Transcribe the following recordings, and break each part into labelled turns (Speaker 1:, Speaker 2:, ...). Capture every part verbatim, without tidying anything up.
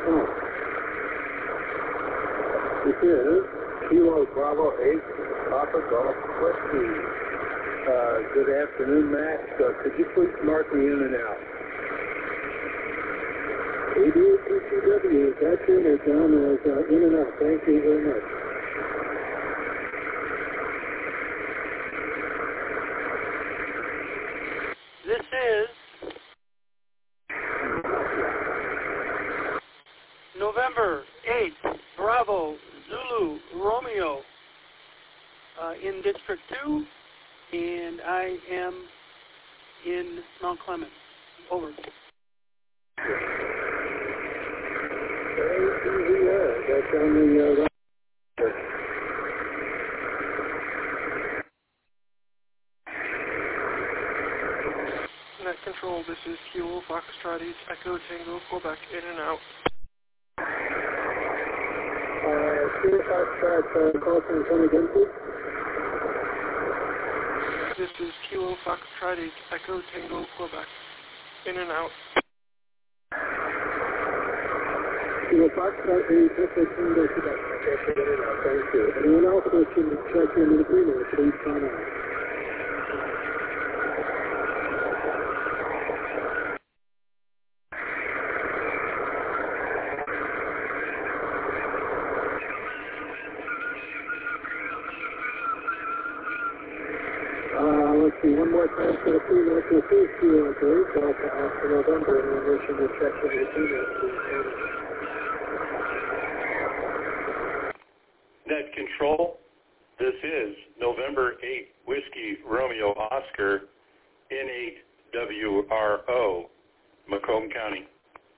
Speaker 1: com. This is Kilo Bravo eight, Papa Golf Whiskey. Uh, good afternoon, Max. Uh, could you please mark me in and out? eighty-eight P C W, that's in there, John, is uh, in and out. Thank you very much.
Speaker 2: This is November eighth, Bravo, Zulu, Romeo, uh, in District two, and I am in Mount Clemens. Over.
Speaker 1: That's on the uh,
Speaker 2: Net Control, this is Kilo Foxtrot East, Echo Tango, Quebec, in and out.
Speaker 1: Uh, Kilo Foxtrot, uh, call from come again, please.
Speaker 2: This is Kilo Foxtrot East, Echo Tango, Quebec, in and out.
Speaker 1: Kilo Foxtrot eight, Echo Tango, Quebec. Thank you. Anyone else wishing to check in in agreement, please sign out. Let's see, one more time for the three minutes to see Kilo Delta after November, and we're wishing to check in the three minutes, please.
Speaker 3: Net Control, this is November eighth, Whiskey Romeo Oscar, N eight W R O, Macomb County.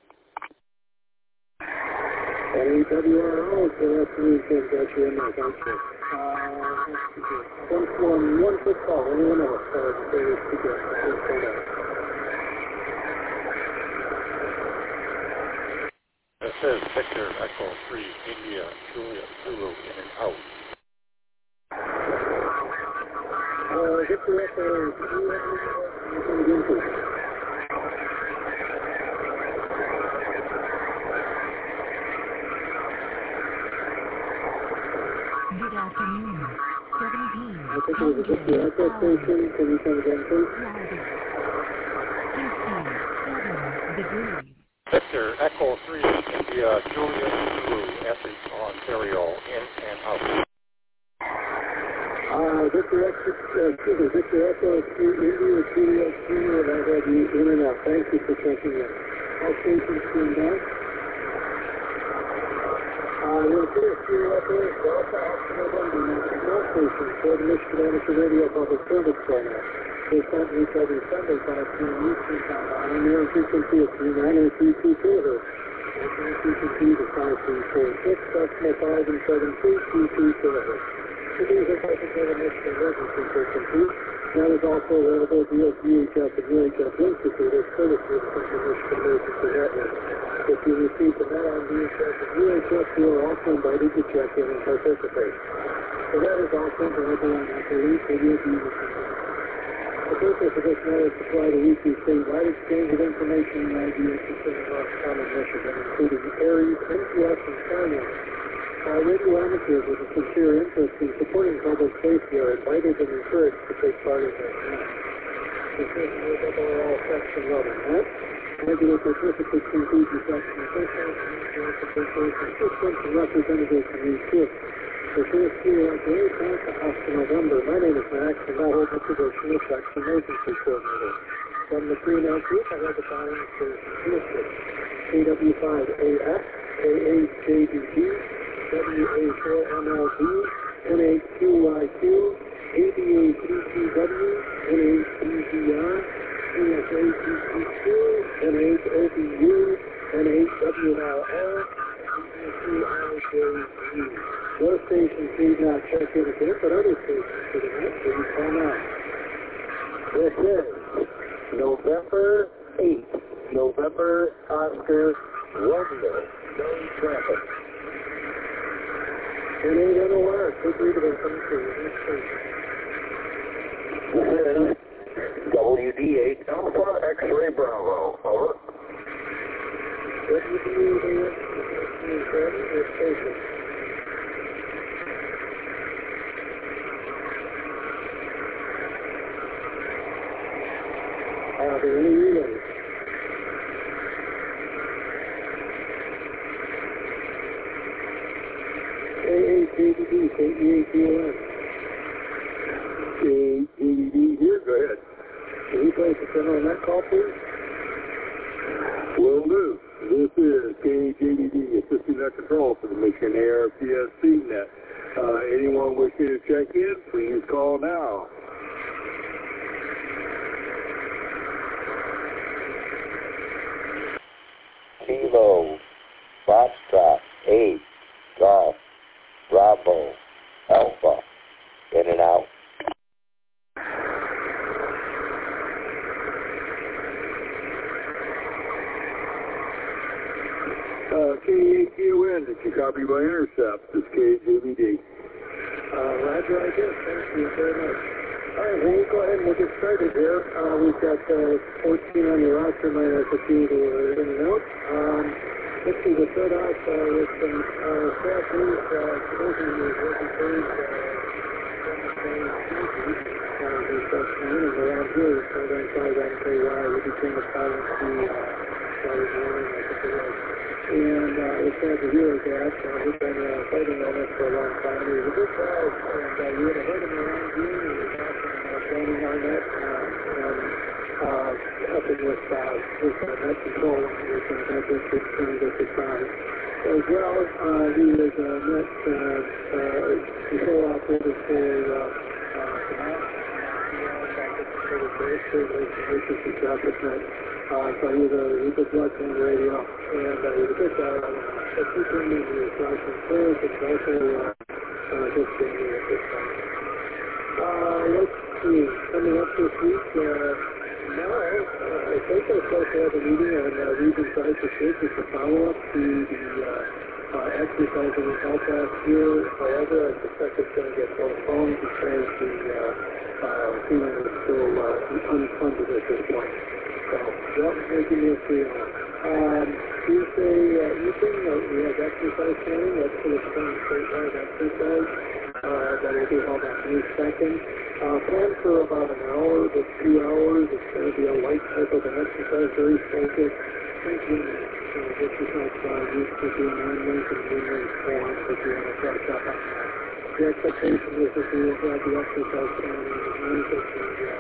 Speaker 1: N eight W R O, so that's the weekend that you're in there, thank you. Uh, one, one, one quick call, anyone else? Uh, please, please, hold on.
Speaker 4: This is Victor Echo three, India, Julia, Zulu, in and out.
Speaker 1: Uh, Victor Echo, could you have me come again, please?
Speaker 5: Good afternoon. seventeen.
Speaker 1: I think it was a Victor Echo station. Can you come again, please?
Speaker 5: fifty-seven degrees.
Speaker 4: Victor Echo three, India, Julia, Zulu, Essex, Ontario, in and out.
Speaker 1: Uh, Victor Echo, uh, excuse me, Victor Echo three, India, Julia, Zulu, and I have you in and out. Thank you for checking in. All stations tuned down. Uh, we'll do a few updates. Delta Alpha November, National Station, for the Michigan Amateur Radio Public Service Program. They sent each every Sunday, five p m Eastern Time, on an air frequency of three nine oh three two kilohertz. National frequency is five three four six, decimal five and seven two two two kilohertz. These are technical Michigan emergency frequencies. That is also available via V H F and U H F Institute as courtesy of the Michigan Emergency Network. If you receive the mail on V H F and U H F, you are also invited to check in and participate. So that is also available on Apple Link Radio T V. The purpose of this mail is to provide a weekly statewide exchange of information and ideas concerning Rock Common, Michigan, including Aries, N P S, and Skyline. Our radio amateurs with a sincere interest in supporting public safety are invited and encouraged to take part in this mail. This is the overall section level net. Regular participants include reception officials, insurance officials, assistants, and representatives from these groups. For first year of the eighth after November, my name is Max, and I hold the position of Section Emergency Coordinator. From the three nine group, I have the following stations listed: K W five A X, K eight J D G, W A four M L D, N eight Q Y Q, A B A three T W, N eight B Z R, C S A T T Q, N eight O B U, N eight W L L, and C I J E. Those stations need not check in again, but other stations for the next please call now. This is November eighth, November Oscar Romeo, no traffic. And eight N O R, quick readable coming through the next station.
Speaker 6: W D eight Alpha X-Ray Bravo, over.
Speaker 1: W D A is ready with station. Are there any relays? A A K D D, K E A T O N.
Speaker 6: K E A T D here, go ahead.
Speaker 1: Can you place a center on that call, please?
Speaker 6: Will do. This is K J D D, Assistant Net Control for the Michigan A R P S C Net. Uh, anyone wishing to check in, please call now.
Speaker 7: Kilo, Foxtrot, eight, Golf, Bravo, Alpha, in and out.
Speaker 6: Uh, K E A T O N, did you copy my intercept? This is K J B D.
Speaker 1: Uh, Roger, I did. Thank you very much. All right, well, we'll go ahead and we'll get started here. Uh, we've got uh, fourteen on your roster, minus a few that are in and out. Um, let's see, we'll start off uh, with some uh, staff news. Uh, collision is working third. Uh, there's such meetings around here, so then probably that K Y will be between the five and two, uh, started morning, I think it was. And uh, it's sad to hear that. Uh, we've been uh, fighting on this for a long time. He was a good guy, and uh, we had heard him around here. He was awesome uh, training on that, uh, and uh, helping with, uh, with uh, net control with uh, that district, twenty district five. As well, uh, he was a uh, net uh, uh, control operator for uh, uh, Uh, so he was a, he was a blood on the radio, and uh, he was a good guy. But he came in, he was watching first, and also uh, uh, just being a good guy. Uh, let's see, coming up this week, uh, now, uh, I think they're supposed to have a meeting on uh, Region five for Kids. It's a follow-up to the uh, uh, exercise that we held last year. However, I suspect it's going to get postponed because the uh, uh, feeling is still uh, unfunded at this point. So, that was making me feel. Um, Tuesday uh, evening, uh, we have exercise training. That's for the statewide exercise. Uh, that will be held on May second. Uh, planned for about an hour to two hours. It's going to be a light type of an exercise, very focused. Thinking, uh, this is not uh, used to doing one link and one link form, but you want to brush up on that. The expectation is that we will have the exercise training and the music and uh,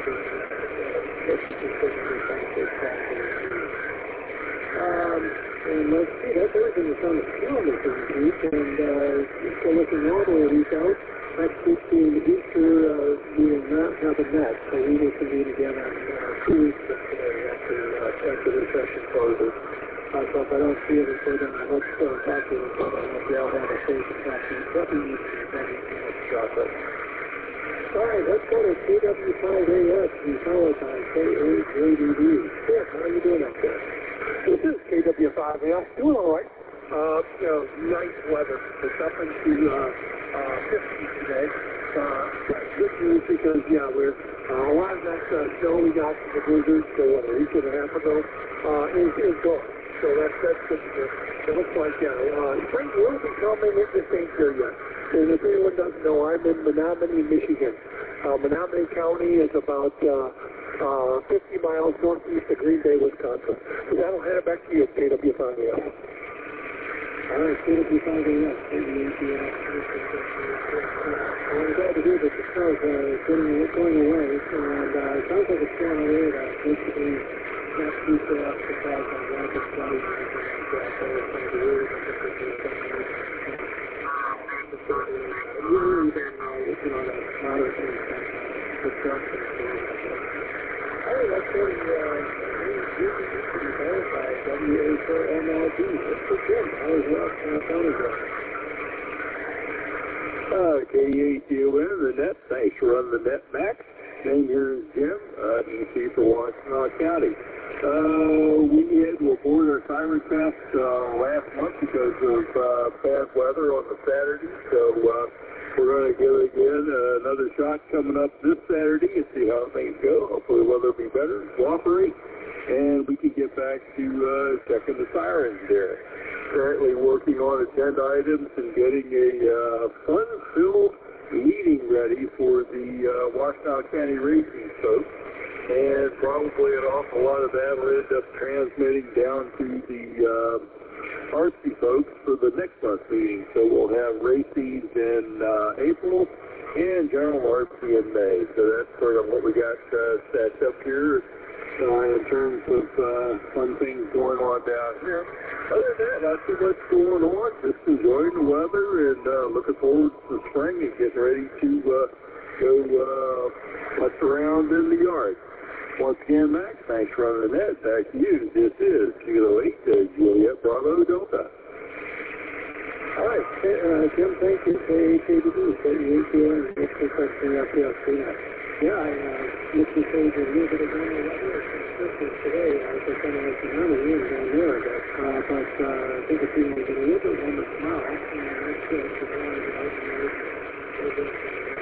Speaker 1: Um, and let's see, that's everything that's on the calendar for this week, and uh, still looking normally a week out. Next week being Easter, uh, we will not have a net, so we will convene again on uh, two weeks from today after, uh, after the session closes. Uh, so if I don't see it before then, let's uh, talk to them, but I don't know if they all have a face and talk to them. Probably need to be done in the chocolate. All right, let's go to K W five A S, the Peloton, K A J D D. Chris, how are you doing up there?
Speaker 6: This is K W five A S, doing all right. Uh, you know, nice weather. It's up into uh, uh, fifty today. Uh, good news because, yeah, we're, uh, a lot of that uh, snow we got from the blizzard, so what, a week and a half ago, uh, is, is gone. So that's, that's good to hear. It looks like, yeah, uh, spring will be coming. It just ain't here yet. And if anyone doesn't know, I'm in Menominee, Michigan. Uh, Menominee County is about uh, uh, fifty miles northeast of Green Bay, Wisconsin. So that'll hand it back to you, K W five A S.
Speaker 1: All right, K W five A S, K W A T S. I'm glad to hear that the snow is uh, going, going away, and uh, it sounds like it's going away uh, basically not too far off the side on rapid flight and everything like that. So it's going to be really difficult to do something. Usually then, uh, you know, the moderate things like destruction and things like that. All right, let's go to uh, to be verified, W A four M L D. That's for Jim. How is Ross County going?
Speaker 6: Uh, K E A T O N, the net. Thanks for running the net, Max. Name here is Jim, uh, D C for Washtenaw County. Uh, we had to abort our siren test uh, last month because of uh, bad weather on the Saturday, so uh, we're going to give it again uh, another shot coming up this Saturday and see how things go. Hopefully the weather will be better, cooperate, and we can get back to uh, checking the sirens there. Currently working on agenda items and getting a uh, fun-filled meeting ready for the uh, Washington County racing folks. And probably an awful lot of that will end up transmitting down to the uh, R C folks for the next month's meeting. So we'll have races in uh, April and general R C in May. So that's sort of what we got uh, set up here uh, in terms of uh, fun things going on down here. Other than that, not too much going on. Just enjoying the weather and uh, looking forward to spring and getting ready to uh, go uh, mess around in the yard. Once again, Max, thanks for running the net. Back to you. This is Kilo eight, uh, Juliet Bravo Delta.
Speaker 1: All right, uh, Jim, thank you. K K D B, K E A T O, and thanks for questioning up here. Yeah, I uh, listened to a little bit of normal weather consistent today. I was just kind of like the normal wind down there, I guess. Uh, but uh, I think it's even going to be a little bit warmer tomorrow. And that's good. So we're going to be out in the little bit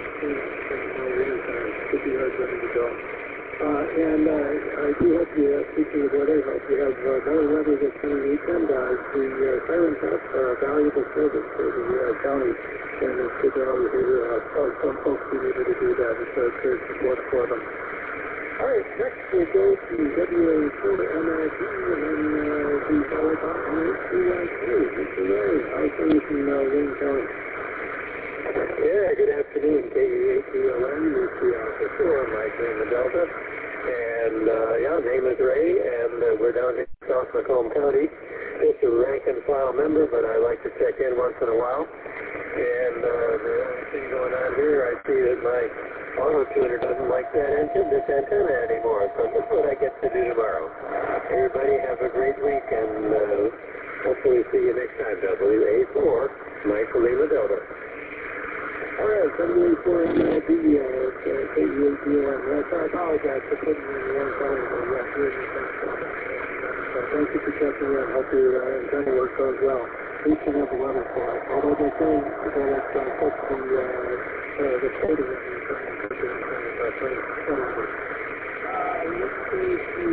Speaker 1: get the yards ready to go. Uh, and uh, I do hope you, uh, speaking of weather, I hope you have uh, better weather this coming weekend. Uh, the uh, sirens are a valuable service for the uh, county, and it's good to always hear uh, some folks who need to do that. It's a great support for them. All right, next we'll go to W A four M I P, and then uh, we follow up on C Y Q. Mister Ray, how's things in uh, Wayne County?
Speaker 6: Yeah, good afternoon, K E A T O N, U C Alpha four, Mike in the Delta. And, uh, yeah, name is Ray, and uh, we're down in South Macomb County. Just a rank and file member, but I like to check in once in a while. And uh, the only thing going on here, I see that my auto tuner doesn't like that engine, this antenna anymore. So that's what I get to do tomorrow. Everybody have a great week, and uh, hopefully see you next time. W A four, Mike Lima Delta.
Speaker 1: All right, W A four M I B, uh, K E A T O N. Yes, I apologize for putting you in the wrong phone, but yes, you're in the same phone. So thank you for checking in. Hope your uh, antenna work goes well. Please can have the weather for us. Although they say that it's uh, supposed to be uh, uh, the coating of the antenna, which is uh, pretty funny. Uh, let's see to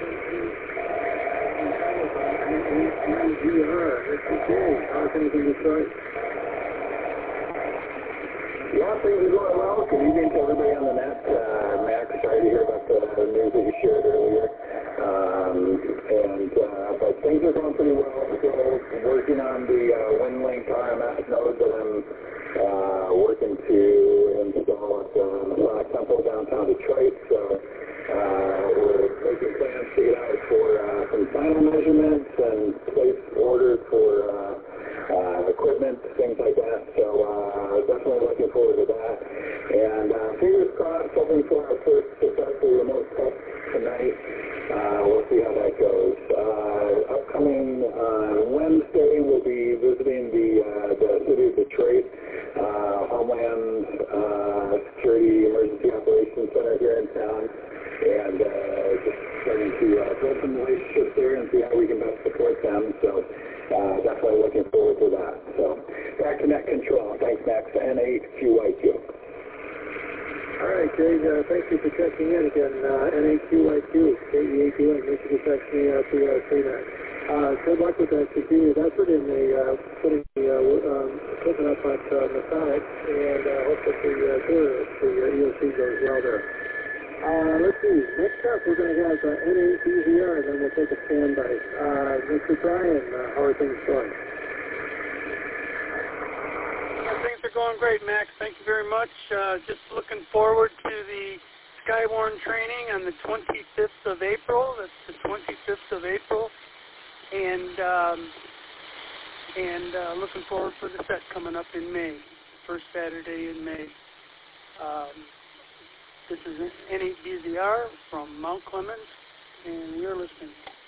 Speaker 1: uh, N G R. Mister J, how's things in Detroit?
Speaker 6: Yeah, things are going well. Good evening to everybody on the net. Uh, Max, sorry to hear about the, the news that you shared earlier. Um, and, uh, but things are going pretty well. Still working on the uh, WinLink R M S node that I'm uh, working to install at the Masonic Temple downtown Detroit. So uh, we're making plans to get out for uh, some final measurements and place orders for uh, uh, equipment, things like that. So uh, definitely looking forward to that. And uh, fingers crossed, hoping for our first successful remote test tonight. Uh, we'll see how that goes. Uh, upcoming uh, Wednesday, we'll be visiting the, uh, the city of Detroit uh, Homeland uh, Security Emergency Operations Center here in town. And uh, just starting to uh, build some relationships there and see how we can best support them. So uh, definitely looking forward to that. So back to net control. Thanks, Max. N eight Q Y Q.
Speaker 1: All right, Jay, uh, thank you for checking in again. Uh, N A Q Y Q, K E A T O N, Michigan Section A R P R C net. Uh, good luck with that continued effort in the, uh, putting the uh, um, equipment up at uh, Masonic, and uh, hope that the uh, tour, the uh, E O C goes well there. Uh, let's see, next up we're going to have uh, N A T V R, and then we'll take a standby. Uh, Mister Brian, uh, how are things going?
Speaker 2: Things are going great, Max. Thank you very much. Uh, just looking forward to the Skywarn training on the twenty-fifth of April. That's the twenty-fifth of April. And um, and uh, looking forward for the set coming up in May, first Saturday in May. Um, this is N eight D Z R from Mount Clemens, and you're listening